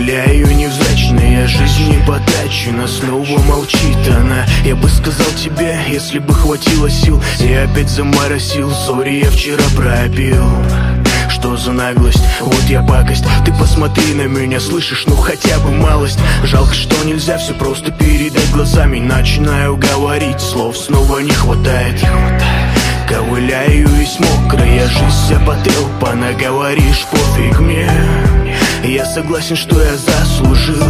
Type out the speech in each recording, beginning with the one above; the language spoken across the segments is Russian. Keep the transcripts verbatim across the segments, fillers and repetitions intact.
ковыляю невзрачная, жизнь не потрачена, снова молчит она. Я бы сказал тебе, если бы хватило сил. Я опять заморосил, сори, я вчера пропил. Что за наглость, вот я пакость. Ты посмотри на меня, слышишь, ну хотя бы малость. Жалко, что нельзя все просто передать глазами. Начинаю говорить, слов снова не хватает. Ковыляю весь мокрый, я жизнь вся потрепана. Говоришь, пофиг мне, я согласен, что я заслужил.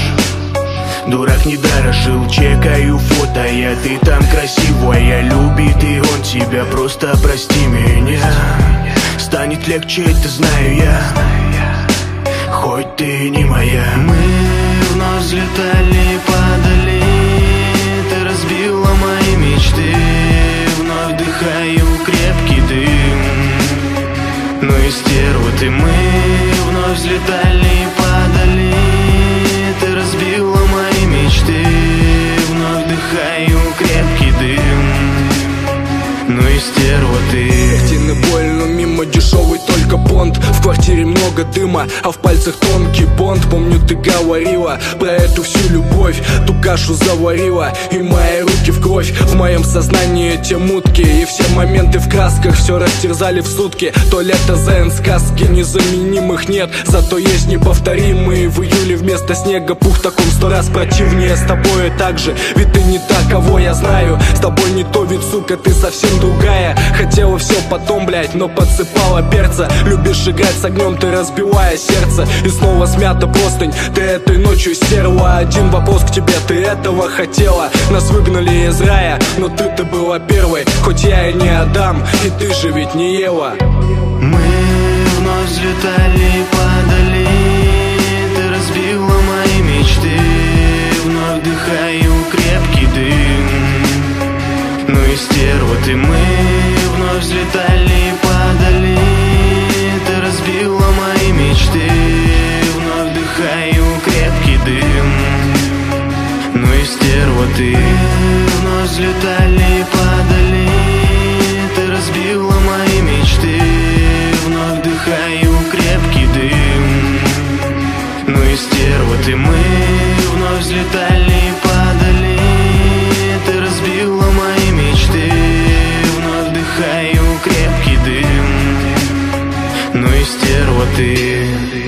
Дурак не дорожил, чекаю фото, я ты там красивая, любит и он тебя, просто прости меня. Станет легче, это знаю я, хоть ты не моя. Мы вновь взлетали и падали, ты разбила мои мечты. Вновь вдыхаю крепкий дым, ну и стерва ты. Мы вновь взлетали и падали, ты разбила мои мечты. Вновь вдыхаю крепкий дым, ну и стерва ты. Картины больно, мимо дешевый только понт. В квартире много дыма, а в пальцах тонкий понт. Помню, ты говорила про эту всю любовь, ту кашу заварила, и мои руки в кровь. В моем сознании те мутки, и все моменты в красках все растерзали в сутки. То лето зен сказки, незаменимых нет, зато есть неповторимые. В июле вместо снега пух, так он сто раз противнее. С тобой так же, ведь ты не та, кого я знаю. С тобой не то, ведь, сука, ты совсем другая. Хотела все потом, блять, но подсыпала перца. Любишь играть с огнем, ты разбивая сердце. И снова смята простынь, ты этой ночью стерла. Один вопрос к тебе, ты этого хотела? Нас выгнали из рая, но ты-то была первой. Хоть я и не Адам, и ты же ведь не Ева. Мы вновь взлетали и падали, ты разбила мои мечты. Вновь вдыхаю крепкий дым, ну и стерва ты. Мы вновь взлетали и падали, ты разбила мои мечты. Вновь вдыхаю крепкий дым, ну и стерва ты. Вновь взлетали и падали, ты разбила мои мечты. Вновь вдыхаю крепкий дым, ну и стерва ты. Мы вновь взлетали и падали, ты разбила мои мечты. Вновь вдыхаю крепкий дым, ну и стерва ты.